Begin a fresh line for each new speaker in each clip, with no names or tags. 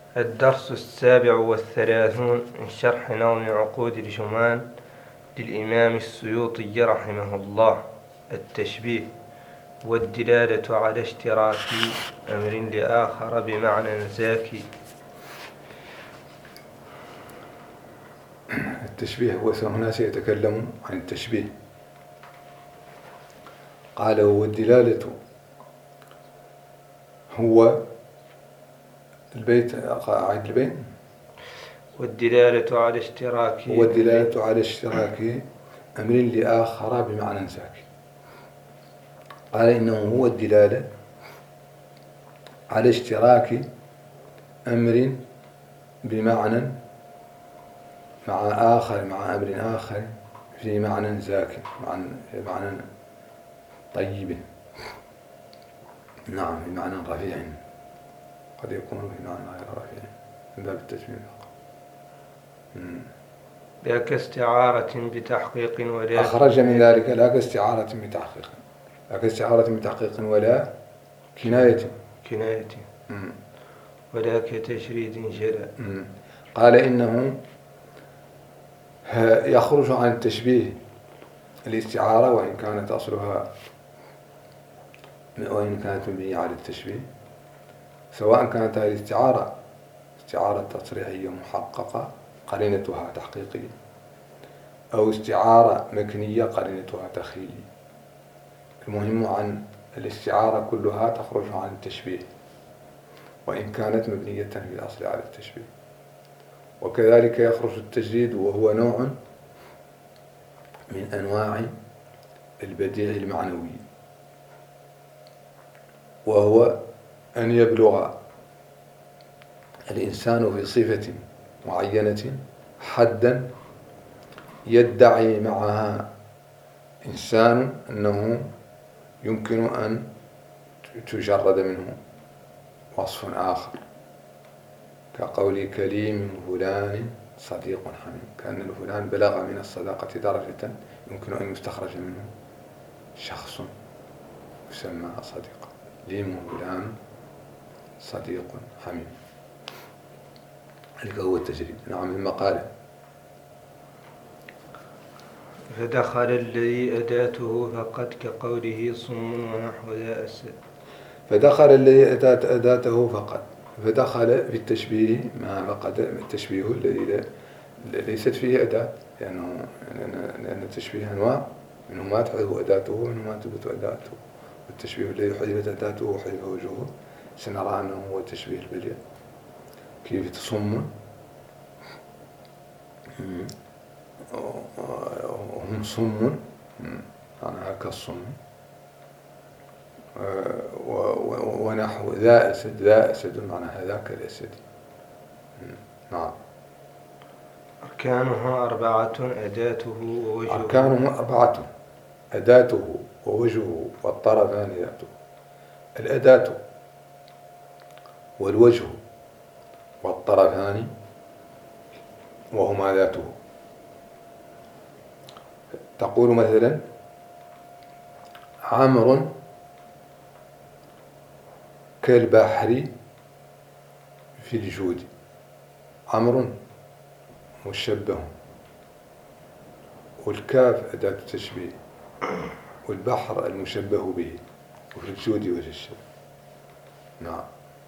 الدرس 37 من شرح نظم عقود الجمان للإمام السيوطي رحمه الله. التشبيه والدلالة على اشتراك أمر لآخر بمعنى زاكي.
التشبيه هنا سيتكلم عن التشبيه. قال والدلالة هو البيت عيد البيت
والدلالة على
اشتراك أمر لآخر بمعنى زاكي. قال إنه هو الدلالة على اشتراك أمر بمعنى مع أمر آخر في معنى زاكي، معنى طيب، نعم، في معنى رفيع، قد يكون في معنى غير رفيع من باب التشبيه.
لا كاستعارة بتحقيق ولا
أخرج من ذلك لا كاستعارة بتحقيق ولا كناية
ولا كتشريد جلاء.
قال إنه يخرج عن التشبيه الاستعارة وإن كانت مبنية على التشبيه، سواء كانت هذه الاستعارة استعارة تصريحية محققة قرينتها تحقيقية، أو استعارة مكنية قرينتها تخيلية. المهم عن الاستعارة كلها تخرج عن التشبيه وإن كانت مبنية في الأصل على التشبيه. وكذلك يخرج التجريد، وهو نوع من أنواع البديع المعنوي، وهو أن يبلغ الإنسان في صفة معينة حدا يدعي معها إنسان أنه يمكن أن تجرد منه وصف آخر، كقول كليم فلان صديق حميم، كأن الفلان بلغ من الصداقة درجة يمكن أن يستخرج منه شخص يسمى صديقا. ليم فلان صديق حميم، ذلك هو التجريد. نعم. المقالة
فدخل الذي أداته فقد كقوله صم ونحو ذا أسد.
فدخل الذي أداته فقد، فدخل في التشبيه ما فقد التشبيه الذي ليست فيه أداة، لأن التشبيه أنواع، منه ما تحذف أداته ومنه ما تثبت أداته. والتشبيه الذي حذفت أداته وحذف وجهه سنرى أنه هو التشبيه البديع. كيف تصم هم صم، أنا كالصم، ونحو ذا أسد معنى هذاك الأسد. نعم.
أركانها أربعة أداته ووجهه.
أركانه أربعة أداته ووجهه والطرفان ذاته. الأداة والوجه والطرفان وهما ذاته. تقول مثلا عمرو كالبحر في الجود. عمرو مشبه، والكاف أداة التشبيه، والبحر المشبه به، وفي الجود وجه الشبه. نعم.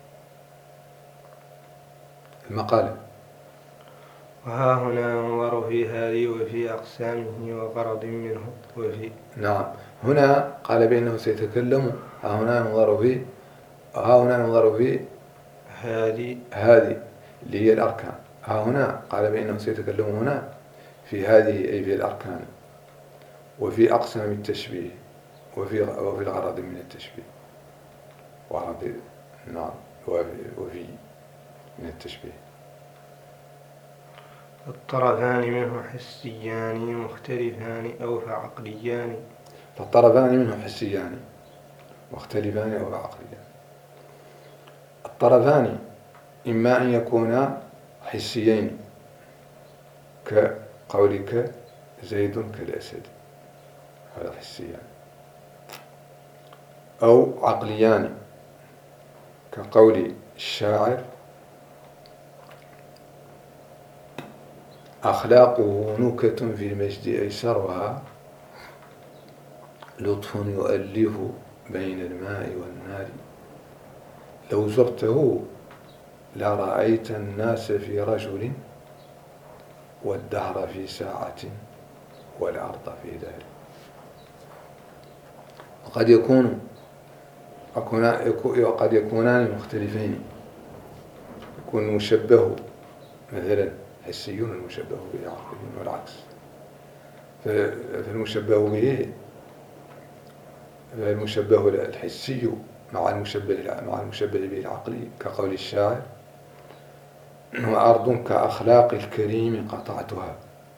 المقالة
وها هنا ينظر في هذه وفي أقسامه وغرض منه وفي.
نعم. هنا قال بأنه سيتكلم. ها هنا ينظر في هذه اللي هي الأركان. ها هنا قال بأنه سيتكلم هنا في هذه أي في الأركان، وفي أقسام التشبيه، وفي الغرض من التشبيه، نعم، وفي من التشبيه.
الطرفان منه حسيان مختلفان أو فعقليان.
فالطرفان منه حسيان مختلفان أو فعقليان. الطرفان إما أن يكونا حسيين كقولك زيد كالأسد، هذا حسيان، أو عقليان كقول الشاعر أخلاقه نكت في المجد أيسرها، لطف يؤلف بين الماء والنار. لو زرته لرأيت الناس في رجل، والدهر في ساعة، والأرض في دار. وقد يكونان مختلفين. يكون المشبه مثلا حسيون، المشبه به عقلي، والعكس. فالمشبه الحسي مع المشبه به العقلي، كقول الشاعر: وأرض كأخلاق الكريم قطعتها،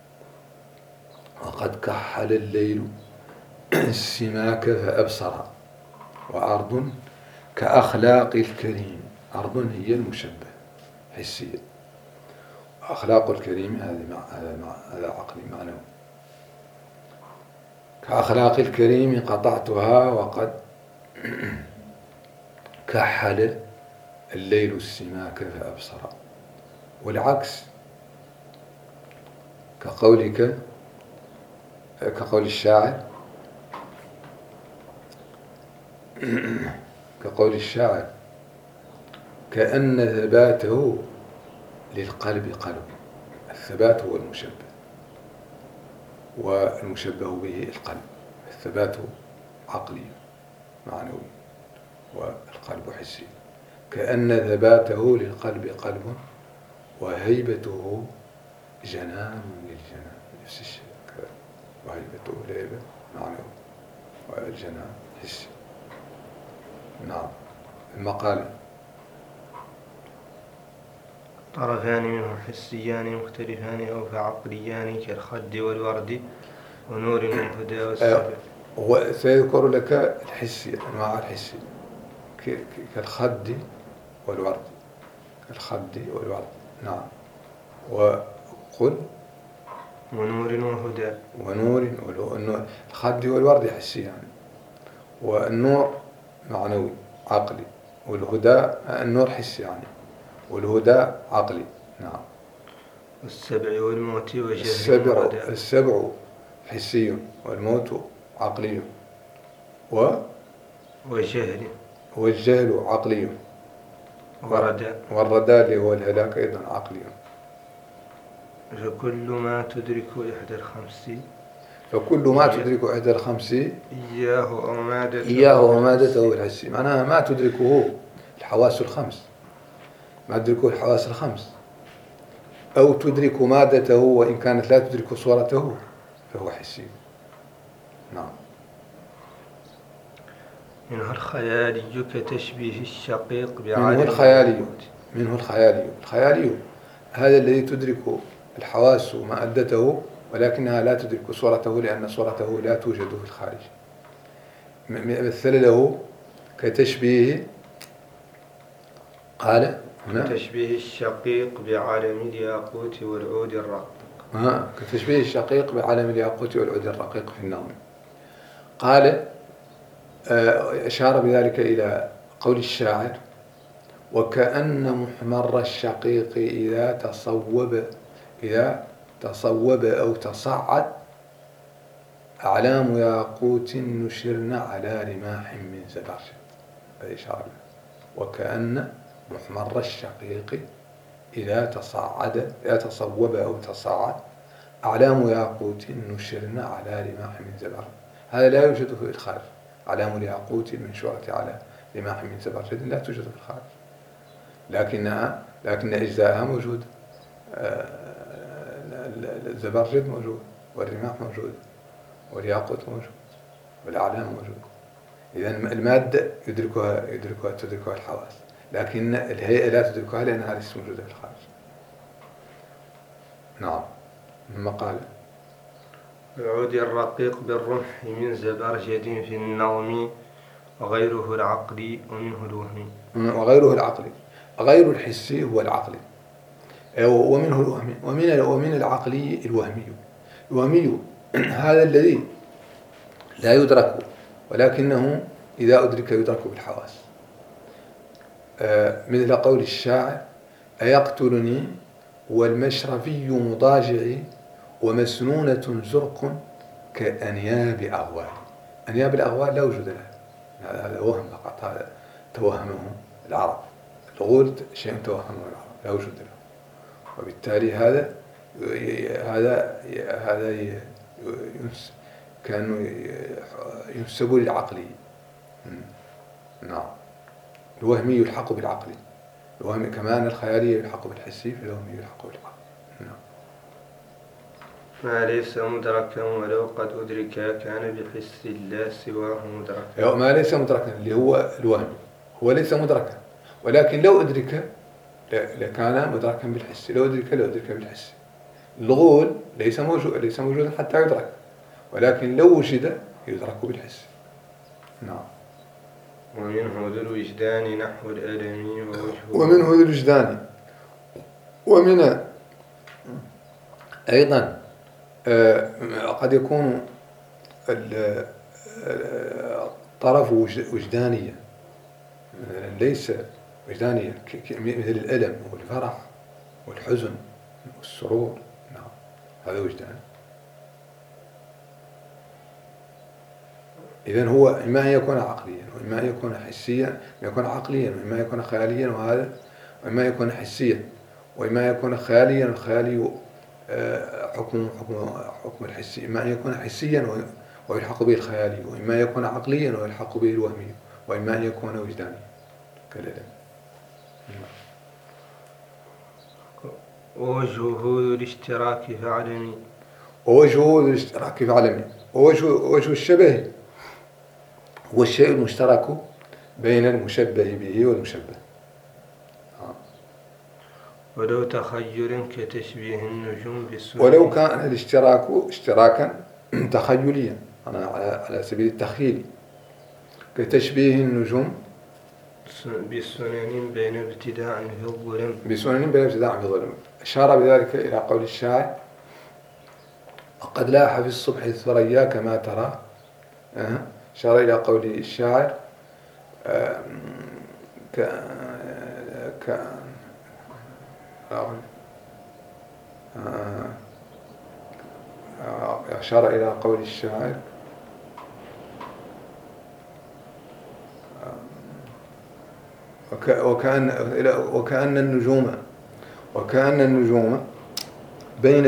وقد كحل الليل السماك فأبصر. وأرض كأخلاق الكريم، أرض هي المشبه حسيا، أخلاق الكريم هذا عقلي معنوي. كأخلاق الكريم قطعتها، وقد كحل الليل السماك فأبصر. والعكس كقول الشاعر كأن ثباته للقلب قلب. الثبات هو المشبه، والمشبه به القلب. الثبات عقلي معنوي، والقلب حسي. كأن ثباته للقلب قلب، وهيبته جنان للجنان. نفس الشيء، وهيبته الهيبة معنوي، والجنان حسي. نعم. المقالة:
طرفان منه حسيان مختلفان أو فعقليان، كالخد والورد ونور والهدى والسبع.
وسيذكر لك الحسي، أنواع الحسي، كالخد والورد. الخد والورد. نعم. وقل
ونور وهدى.
ونور. الخد والورد حسي يعني، والنور معنوي عقلي، والهدى النور حسي يعني، والهدى عقلي. نعم.
والسبع والموت وجهل وردى.
السبع حسي، والموت عقلي، والجهل عقلي، والردى اللي هو الهلاك أيضا عقلي.
فكل ما تدرك إحدى الخمس إياه ومادته
بالحس. معناها ما تدركه الحواس الخمس، أو تدرك مادته، وإن كانت لا تدرك صورته فهو حسي. نعم.
منه الخيالي كتشبيه الشقيق بعالم.
منه الخيالي هذا الذي تدرك الحواس مادته، ولكنها لا تدرك صورته، لأن صورته لا توجد في الخارج. مثل له كتشبيه، قال هنا:
كتشبيه الشقيق بعالم الياقوت والعود الرقيق.
كتشبيه الشقيق بعالم الياقوت والعود الرقيق في النظم. قال أشار بذلك إلى قول الشاعر: وكأن محمر الشقيق إذا تصوب أو تصعد، أعلام ياقوت نشرن على رماح من زبرجد. هذا إشارة. وكأن محمر الشقيق إذا تصوب أو تصعد، أعلام ياقوت نشرن على رماح من زبرجد. هذا لا يوجد في الخارج. أعلام الياقوت المنشورة على رماح من زبرجد لا توجد في الخارج، لكن أجزاءها موجودة. الزبرجد موجود، والرماح موجود، والياقوت موجود، والأعلام موجود. إذن المادة تدركها الحواس، لكن الهيئة لا تدركها لأنها ليست موجودة في الخارج. نعم. المقالة:
العود الرقيق بالرمح من زبرجد في النظم، وغيره العقلي ومنه الوهمي.
غير الحسي هو العقلي، ومنه الوهمي، ومن العقلي الوهمي هذا الذي لا يدرك، ولكنه إذا أدرك يدرك بالحواس. مثل قول الشاعر: أيقتلني والمشرفي مضاجعي ومسنونة زرق كأنياب أغوال. أنياب الأغوال لا وجود له، هذا وهم فقط، هذا توهمه العرب. الغول شيء توهمه العرب لا وجود له، وبالتالي هذا كانوا ينسبوا للعقلي. نعم، الوهمي يلحق بالعقلي، الوهمي كمان الخيالي يلحق بالحسي، فالوهمي يلحق بالعقل. نعم.
ما ليس مدركا ولو قد أدرك كان بحس لا سواه مدركا.
ما ليس مدركا اللي هو الوهم، هو ليس مدركا، ولكن لو أدرك لكان مدركا بالحس، لو أدرك بالحس. الغول ليس موجودا حتى يدرك، ولكن لو وجد يدرك بالحس. نعم.
ومنه ذو الوجدان نحو الألم
ومنه ذو الوجدان، ومن أيضا قد يكون الطرف وجدانيا، ليس وجدانيا مثل الألم والفرح والحزن والسرور. نعم، هذا وجدان. إذن هو إما أن يكون عقليا، وإما أن يكون حسيا، إما يكون عقليا، وإما يكون خياليا، وإما يكون حسيا، وإما يكون خياليا. الخيالي حكم الحسي، إما أن يكون حسيا ويلحق به الخيالي، وإما يكون عقليا ويلحق به الوهمي، وإما أن يكون وجدانيا كالألم.
ووجهه ذو الاشتراك فعلمي.
ووجه الشبه هو الشيء المشترك بين المشبه به والمشبه.
ولو تخيل كتشبيه النجوم بالسنن.
ولو كان الاشتراك اشتراكا تخيليا على سبيل التخيل، كتشبيه النجوم
بسنن بين ابتداع في الظلم.
أشار بذلك إلى قول الشاعر: وقد لاح في الصبح الثريا كما ترى. أشار إلى قول الشاعر أشار إلى قول الشاعر وكأن النجوم بين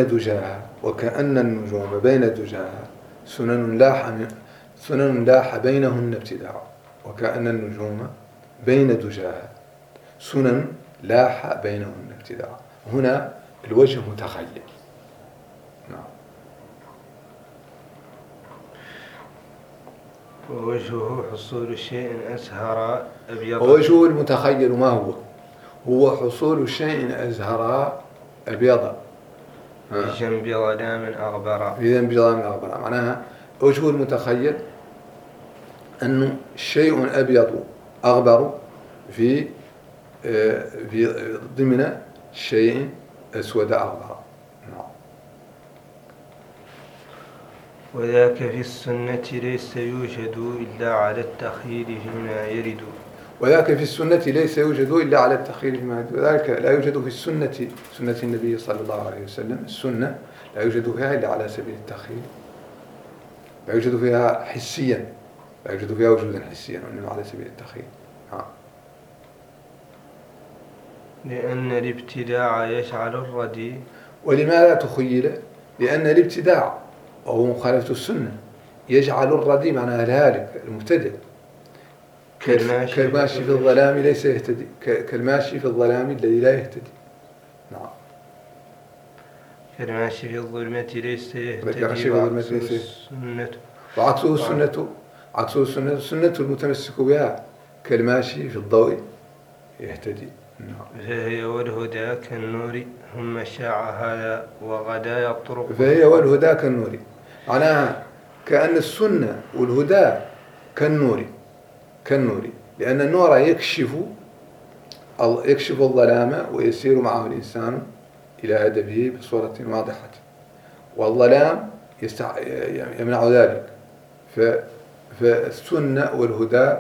دجاها سنن لاح بينهن ابتداع. وكأن النجوم بين دجاها سنن لاح بينهن ابتداع. هنا الوجه متخيل. نعم.
ووجهه حصول شيء أزهر أبيض.
ووجهه المتخيل ما هو حصول شيء أزهر أبيض
في جنب ظلام أغبر.
معناها وجهه المتخيل أنه شيء أبيض أغبر في ضمن شيء أسود أغبر. نعم.
وذاك في السنة ليس يوجد إلا على التخيل فيما يرد.
وذاك في السنة ليس يوجد إلا على التخيل فيما يرد. وذلك لا يوجد في السنة، سنة النبي صلى الله عليه وسلم، السنة لا يوجد فيها إلا على سبيل التخيل، لا يوجد فيها حسيا، لا يوجد فيها وجودا حسيا، وإنما على سبيل التخيل.
لأن الابتداع يجعل الردي.
ولماذا تخيل؟ لأن الابتداع وهو مخالفة السنة يجعل الردي معناها الهالك المبتدع كالماشي في الظلام ليس يهتدي، كالماشي في الظلام الذي لا يهتدي. نعم.
كالماشي في الظلمة ليس يهتدي.
وعكسه السنة. السنة المتمسك بها كالماشي في الضوء يهتدي.
فهي والهدى كالنور ثم شاع هذا وغدا يطرق.
فهي والهدى كالنور، معناها كأن السنة والهدى كالنور، لأن النور يكشف الظلام ويسير معه الإنسان إلى هدفه بصورة واضحة، والظلام يمنع ذلك. فالسنة والهدى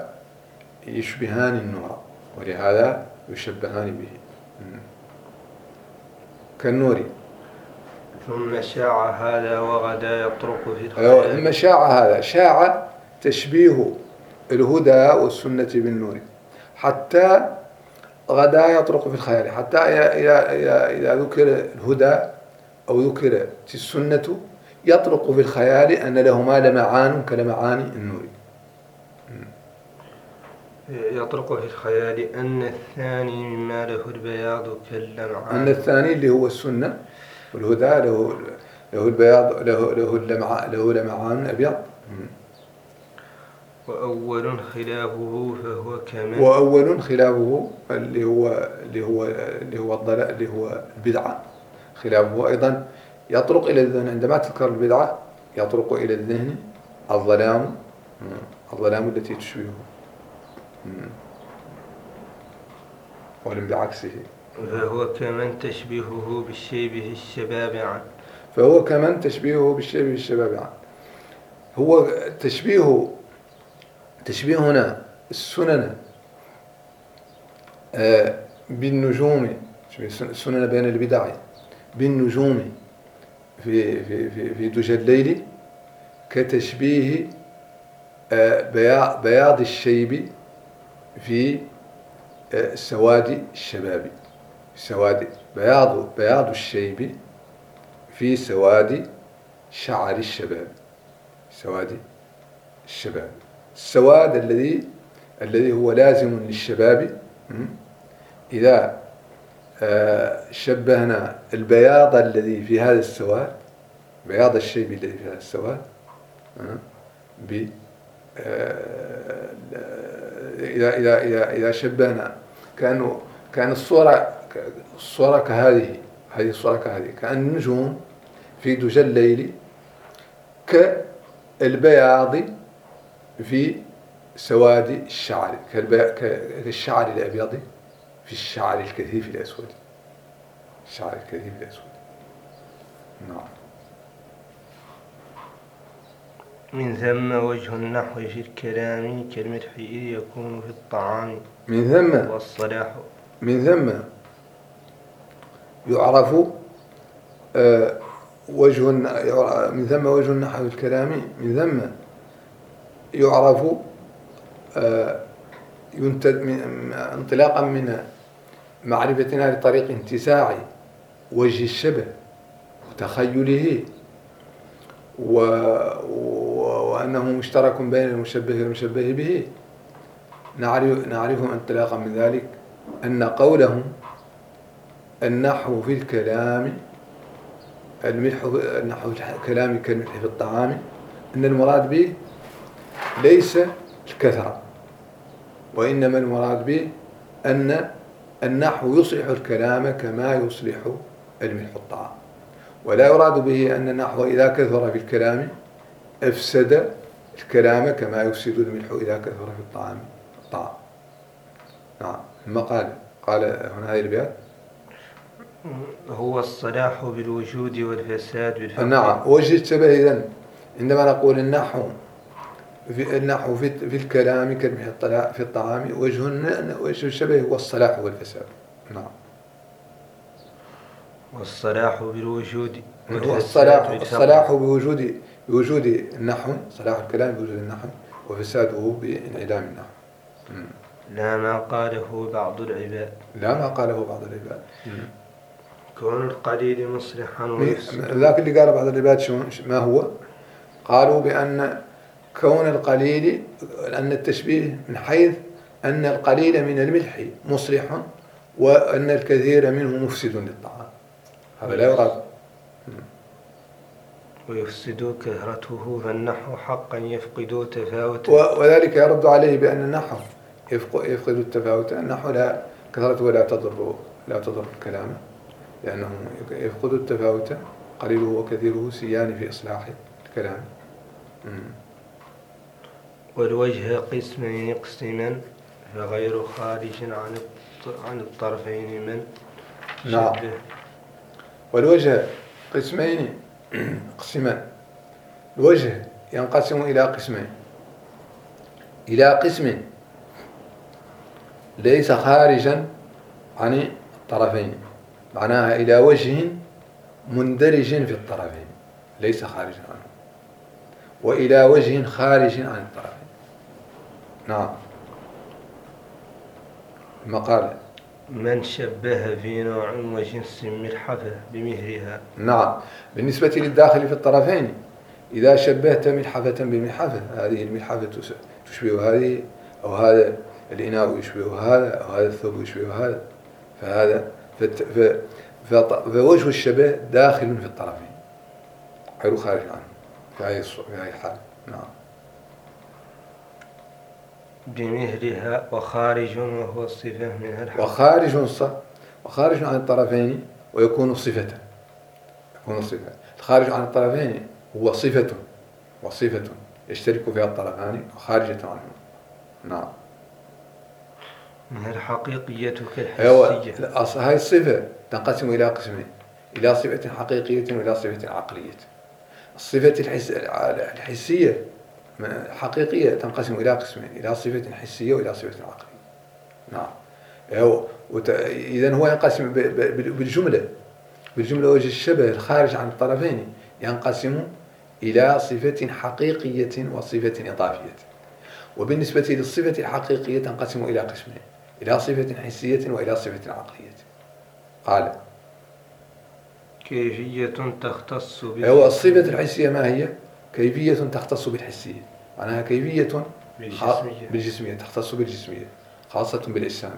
يشبهان النور، ولهذا يشبهان به كالنور.
ثم شاع هذا وغدا يطرق في الخيال.
ثم شاع هذا، شاع تشبيه الهدى والسنة بالنور حتى غدا يطرق في الخيال، حتى إذا ذكر الهدى أو ذكرت السنة يطرق في الخيال أن لهما لمعان كلمعان النور.
يطرق في الخيال أن الثاني مما له البياض كاللمعان،
أن الثاني اللي هو السنة والهدى له البياض، له لمعان أبيض.
وأول خلافه فهو كمن،
وأول خلافه اللي هو البدعة، خلافه أيضا يطرق إلى الذهن عندما تذكر البدعة، يطرق إلى الذهن الظلام التي تشبهه، ولم بعكسه.
فهو كمن تشبهه بالشيبه الشباب عنه.
فهو كمن تشبيهه بالشيء بالشباب عنه. هو تشبيهنا السنن بالنجوم، السنن بين البدع بالنجوم في دجى الليل كتشبيه بياض الشيب في سواد الشباب. بياض الشيب في سواد شعر الشباب. السواد الذي هو لازم للشباب. إذا شبهنا البياض الذي في هذا السواد، بياض الشيب الذي في هذا السواد، إذا شبهنا كان الصورة كهذه، كأن النجوم في دجى الليل كالبياض في سواد الشعر، كالشعر الأبيض في الشعر الكثيف الأسود. نعم.
من ثم وجه النحو في الكلام كالمدح إذ يكون في الطعام. والصلاح.
من ثم يعرف وجه النحو في الكلام. من ثم يعرف انطلاقا من معرفتنا لطريق انتزاع وجه الشبه وتخيله، وأنه مشترك بين المشبه والمشبه به، نعرف انطلاقا من ذلك أن قولهم النحو في الكلام النحو في الكلام كالملح في الطعام، أن المراد به ليس الكثرة، وإنما المراد به أن النحو يصلح الكلام كما يصلح الملح الطعام، ولا يراد به أن النحو إذا كثر في الكلام أفسد الكلام كما يفسد الملح إذا كثر في الطعام. نعم. ثم قال هنا هذه البيات:
هو الصلاح بالوجود والفساد بالفقد.
نعم. وجه الشبه إذن عندما نقول النحو في الكلام كالملح في الطعام، وجه الشبه هو الصلاح والفساد. نعم.
والصلاح بالوجود
الصلاح بوجود النحو، صلاح الكلام بوجود النحو، وفساده بانعدام النحو.
لا ما قاله بعض العباد. كون القليل مصلحا
ذاك اللي قال بعض العباد ما هو؟ قالوا بأن كون القليل، أن التشبيه من حيث أن القليل من الملح مصلح وأن الكثير منه مفسد للطعام، هذا لا يراد.
ويفسد كثرته، فالنحو حقا يفقد تفاوته.
وذلك يرد عليه بأن النحو يفقد التفاوت. النحو لا كثرته لا تضر الكلام، لأنه يفقد التفاوت، قليله وكثيره سيان في إصلاح الكلام.
والوجه قسمين قسما، فغير خارج عن الطرفين من شبه.
نعم. والوجه قسمين قسما، الوجه ينقسم إلى قسمين، إلى قسم ليس خارجا عن الطرفين، معناها إلى وجه مندرج في الطرفين ليس خارجا عنه، وإلى وجه خارج عن الطرفين. نعم. المقالة:
من شبه في نوع وجنس ملحفة بمهرها.
نعم. بالنسبة للداخل في الطرفين، إذا شبهت ملحفة بملحفة، هذه الملحفة تشبه هذه، أو هذا الإناء يشبه هذا، أو هذا الثوب يشبه هذا، فهذا فوجه الشبه داخل في الطرفين غير خارج عنه في هذه الحال. نعم.
بمهرها وخارج وهو الصفة منها الحق.
وخارج عن الطرفين ويكون صفة. الخارج عن الطرفين هو صفة يشترك فيها الطرفان وخارجة عنه. نعم.
منها الحقيقية كالحسية.
هذه الصفة تنقسم إلى قسمين: إلى صفة حقيقية وإلى صفة عقلية. الصفة الحسية حقيقية تنقسم إلى قسمين: إلى صفة حسية وإلى صفة عقلية. نعم. إذن هو ينقسم بالجملة وجه الشبه الخارج عن الطرفين ينقسم إلى صفة حقيقية وصفة إضافية. وبالنسبة للصفة الحقيقية تنقسم إلى قسمين: إلى صفة حسية وإلى صفة عقلية. قال:
كيفية تختص
الصفة الحسية ما هي؟ كيفية تختص بالحسية، معناها كيفية بالجسمية، تختص بالجسمية خاصة بالإجسام.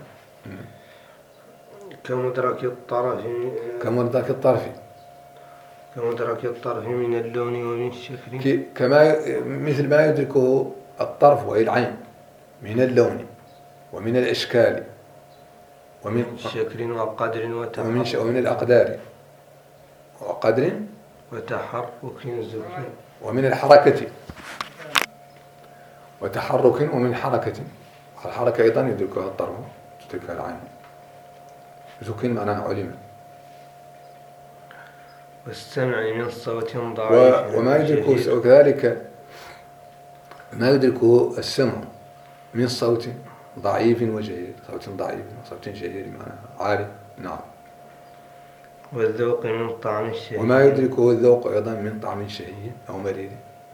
كمدرك الطرف من اللون ومن الشكل،
مثل ما يدركه الطرف وهي العين من اللون ومن الإشكال
ومن شكل وقدر
ومن الأقدار وقدر
وتحرك
ومن الحركة ومن حركة. الحركة أيضا يدركها الطرف تدركها العين. زكين معناها علم.
والسمع من صوت ضعيف
وما يدركه كذلك ما يدركه السمع من صوت ضعيف وجهير، صوت ضعيف وصوت جهير معناها عالي. نعم.
والذوق من طعم الشهي،
وما يدركه الذوق أيضا من طعم شهي أو مرير.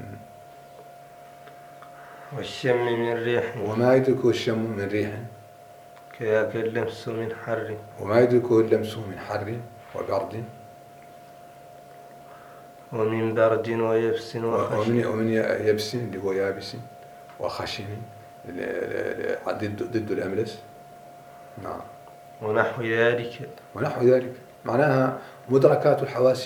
والشم من ريح،
وما يدركه الشم من ريح،
كذاك اللمس من حر،
وما يدركه اللمس من حر وبرد،
ومن برد ويبس
ومن يبس اللي هو يابس، وخشن ضد الأملس. نعم.
ونحو ذلك
معناها مدركات الحواس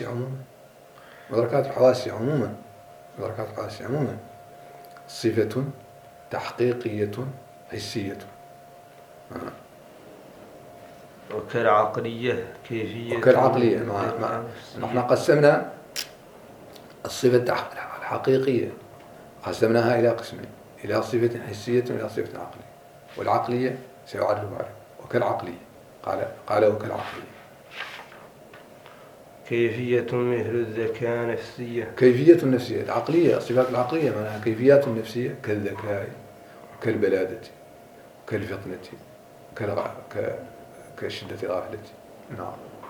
عموما صفة تحقيقية حسية.
وكالعقلية كيفية.
نحن قسمنا الصفة الحقيقية قسمناها إلى قسمين: إلى صفة حسية وإلى صفة عقلية. والعقلية سيعرف عليه وكالعقلية. قال وكالعقلية.
كيفية مثل الذكاء نفسية.
كيفية النفسية العقلية، الصفات العقلية معناها كيفيات النفسية كالذكاء وكالبلادة وكالفطنة كشدة الغفلة. نعم.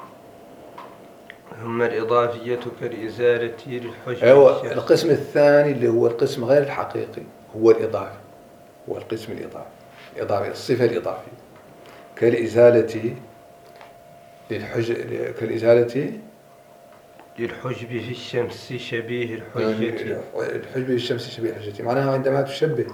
ثم الإضافية كالإزالة للحجب.
القسم الثاني اللي هو القسم غير الحقيقي هو الإضافي، هو القسم الإضافي الصفة الإضافية كالإزالة
للحجب في الشمس شبيه الحجة.
الحجب في الشمس شبيه الحجة معناها عندما تشبه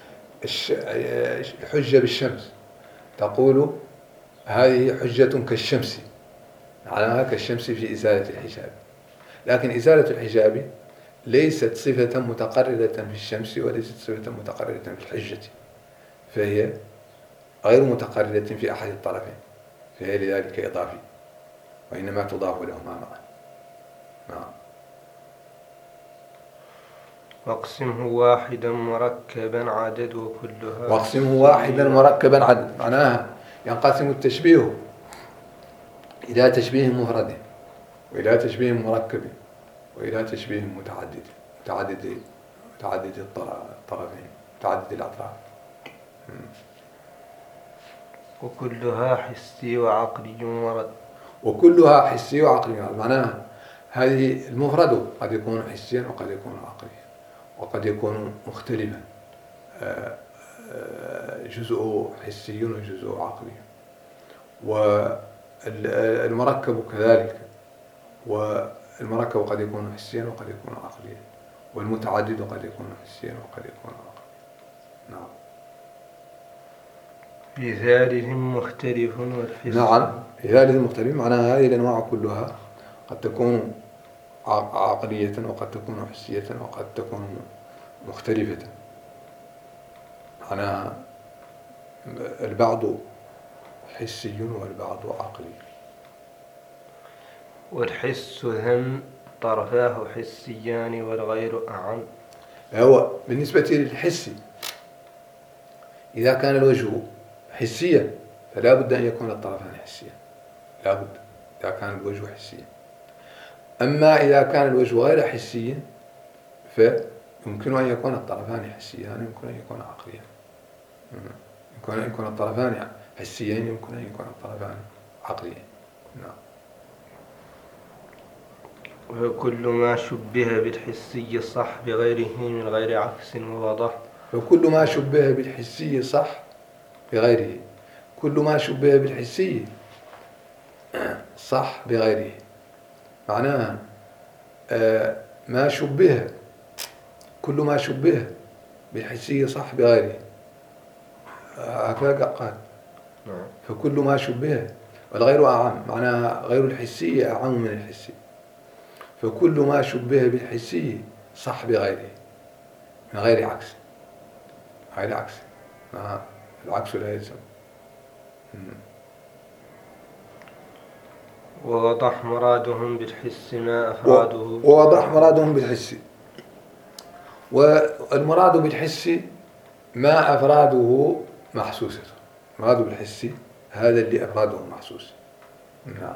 الحجة بالشمس تقول هذه حجة كالشمس، معناها كالشمس في إزالة الحجاب. لكن إزالة الحجاب ليست صفة متقررة في الشمس وليست صفة متقررة في الحجة، فهي غير متقررة في أحد الطرفين، فهي لذلك إضافي، وإنما تضاف لهما معا. نعم.
واقسمه واحدا مركبا عدد وكلها.
واقسمه واحدا مركبا عدد معناها ينقسم التشبيه إلى تشبيه مفرد وإلى تشبيه مركب وإلى تشبيه متعدد الطرفين متعدد الأطراف.
وكلها حسي وعقلي ورد.
وكلها حسية وعقلية. معناها هذه المفرد قد يكون حسيا وقد يكون عقليا وقد يكون مختلفا، جزء حسي وجزء عقلي. والمركب كذلك، والمركب قد يكون حسيا وقد يكون عقليا، والمتعدد قد يكون حسيا وقد يكون عقليا. نعم.
في ثالث مختلف والحس.
نعم، في ثالث مختلف معناها هذه الأنواع كلها قد تكون عقلية وقد تكون حسية وقد تكون مختلفة. معناها البعض حسي والبعض عقلي.
والحس هم طرفاه حسيان والغير أعم.
هو بالنسبة للحس إذا كان الوجه حسيا فلا بد أن يكون الطرفان حسيا، لا بد إذا كان الوجه حسيا. أما إذا كان الوجه غير حسي فيمكن أن يكون الطرفان حسيان، يمكن أن يكون عقليا، يمكن أن يكون الطرفان حسيين، يمكن أن يكون الطرفان عقليين. نعم.
وكل ما شبه بالحسي صح بغيره من غير عكس ووضح.
وكل ما شبه بالحسي صح بغيره. كل ما شبه بالحسي صح بغيره. معناها ما شبه، كل ما شبه بالحسي صح بغيره، هكذا قال. فكل ما شبه، والغير أعم، معناها غير الحسي أعم من الحسي. فكل ما شبه بالحسي صح بغيره من غير عكس. غير عكس، العكس لا يلزم.
ووضح مرادهم بالحس ما أفراده.
ووضح مرادهم بالحس، والمراد بالحس ما أفراده محسوسة. المراد بالحس هذا اللي أفراده محسوس. نعم.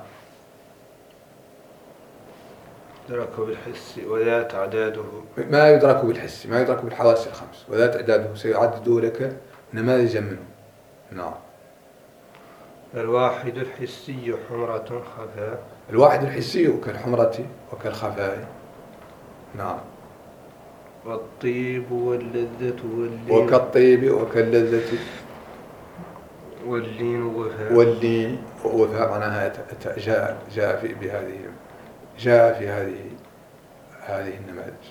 يدرك بالحس وذات أعداده.
ما يدرك بالحس، ما يدرك بالحواس الخمس، وذات أعداده سيعدد لك نماذجا منه. نعم.
الواحد الحسي حمرة خفاء.
الواحد الحسي كالحمرة وكالخفاء. نعم.
والطيب واللذة واللين.
وكالطيب وكاللذة
واللين ووفاء.
واللين ووفاء، معناها جاء في هذه النماذج.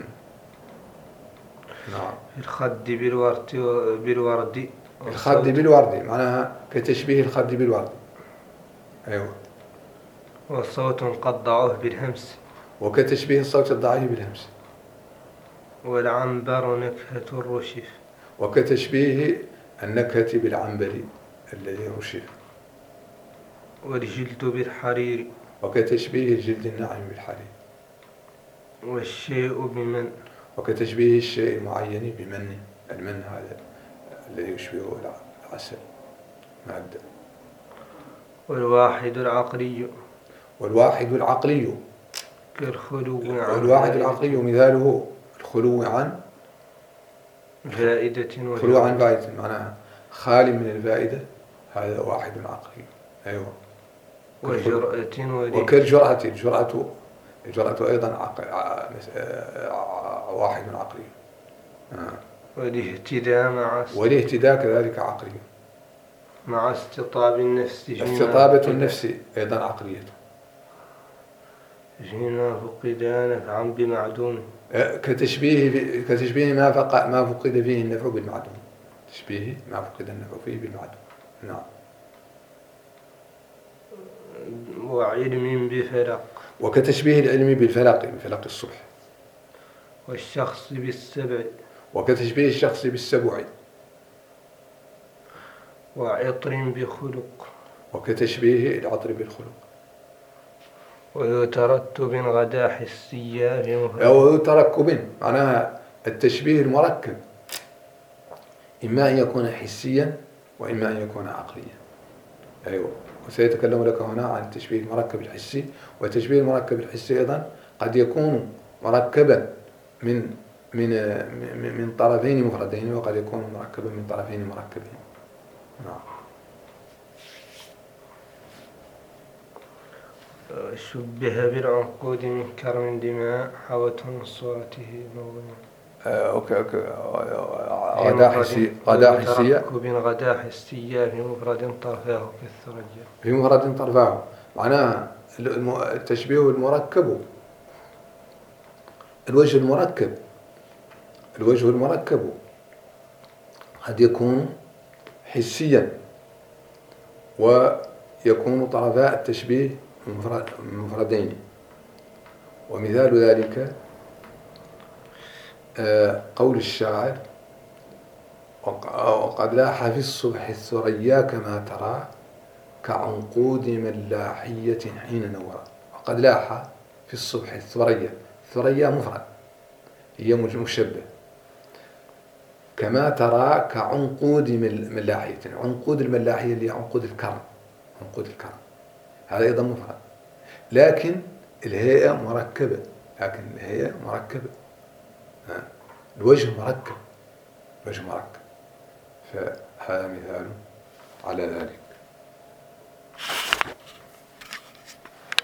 نعم.
الخد بالورد.
الخد بالورد، معناها كتشبيه الخد بالورد. أيوة.
والصوت قد ضعه بالهمس.
وكتشبيه الصوت الضعيف بالهمس.
والعنبر نكهة الرشف.
وكتشبيه النكهة بالعنبر الذي رشف.
والجلد بالحرير.
وكتشبيه الجلد الناعم بالحرير.
والشيء بمن.
وكتشبيه الشيء المعين بمن. المن هذا الذي يشبه العسل مادة.
والواحد العقلي.
والواحد العقلي
كالخلو عن.
والواحد العقلي مثاله الخلو عن
فائدة.
خلو عن فائدة، معناها خالي من الفائدة، هذا واحد عقلي. أيوة.
وجرأة.
وكالجرأة، الجرأة أيضا واحد عقلي. والاهتداء كذلك عقلي.
مع استطاب النفس.
استطابة النفس أيضا عقلية.
فيما فقدان عن بمعدوم.
كتشبيه ما فقد فيه النفع بالمعدوم. تشبيه ما فقد النفع فيه بالمعدوم. نعم.
وعلم بفلق.
وكتشبيه العلم بفلق الصبح.
والشخص بالسبع.
وكتشبيه الشخص بالسبع.
وعطر بخلق.
وكتشبيه العطر بالخلق.
ويترتب غدا حسيا.
أو تركب، معناها التشبيه المركب إما أن يكون حسيا وإما أن يكون عقليا. أيوة. وسيتكلم لك هنا عن التشبيه المركب الحسي. والتشبيه المركب الحسي أيضا قد يكون مركبا من طرفين مفردين، وقد يكون مركبا من طرفين مركبين. نعم.
شبه بالعنقود من كرم دماء حوته من صورته موضوع.
أوكي غدا حسية
غدا حسية في مفرد طرفاه كالثرجة.
في مفرد طرفاه معناها التشبيه المركب. الوجه المركب قد يكون حسيا ويكون طرفاء التشبيه مفردين. ومثال ذلك قول الشاعر وقد لاح في الصبح الثريا كما ترى كعنقود ملاحية حين نورا. وقد لاح في الصبح الثريا مفرد هي مشبه كما ترى كعنقود ملاحية. عنقود الملاحية اللي عنقود الكرم هذا أيضا مفرد لكن الهيئة مركبة الوجه مركب فهذا مثال على ذلك.